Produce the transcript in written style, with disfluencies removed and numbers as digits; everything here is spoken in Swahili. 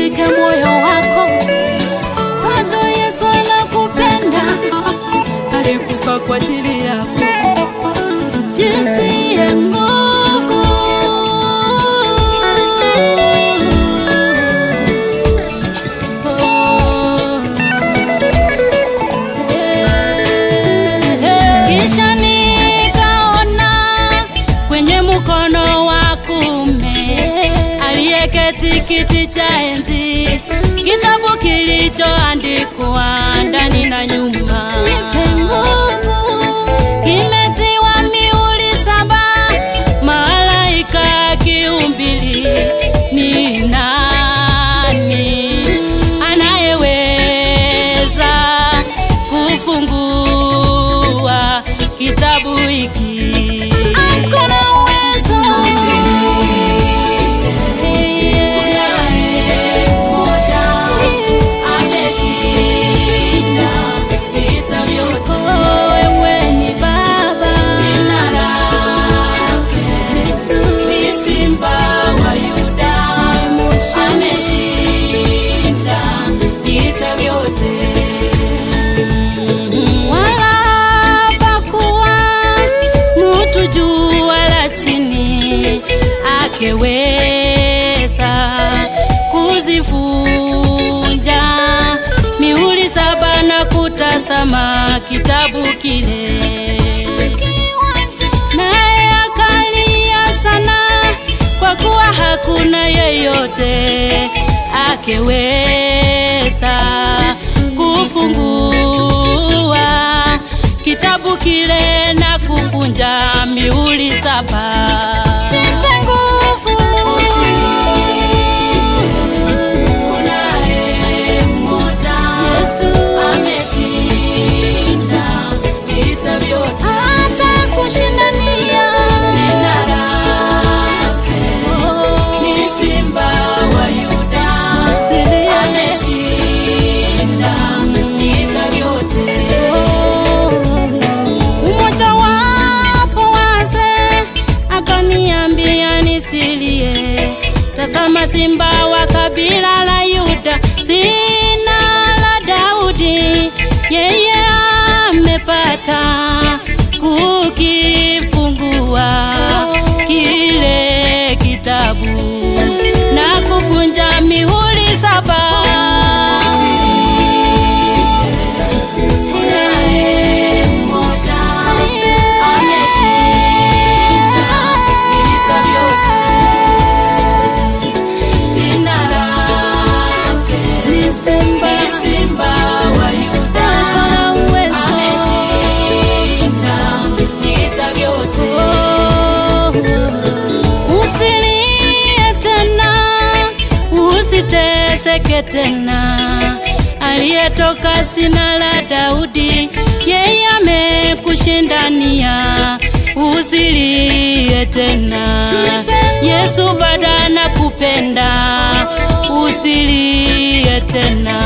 usivunjike moyo wako, bado Yesu anakupenda, alikufa kwa ajili yako. Jitie nguvu, kisha nikaona kwenye mkono wa kuume aliyeketi kiti cha enzi kitabu kilichoandikwa ndani na nyuma. Kimetiwa mihuri 7, malaika kiumbili. Ni nani anayeweza kufungua kitabu hiki? Hakuna uwezo. Weza kuzivunja mihuri 7 na kutazama kitabu kile, naye akalia sana, kwa kuwa hakuna yeyote akeweza kufungua kitabu kile na kuvunja mihuri 7. Tazama, simba wa kabila la Yuda, sina la Daudi, yeye amepata kukifungua kile kitabu na kuvunja mihuri 7. Usiteseke tena, aliyetoka sina la Daudi, yeye amekushindania. Usilie tena, Yesu bado anakupenda. Usilie tena.